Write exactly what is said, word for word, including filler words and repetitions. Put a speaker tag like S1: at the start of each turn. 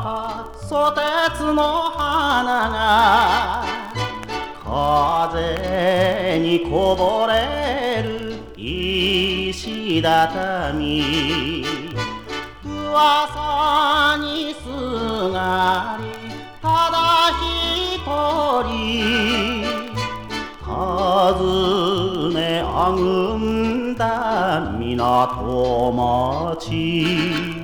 S1: たソテツの花が風にこぼれる石畳噂にすがりただ一人訪ねあぐんだ港町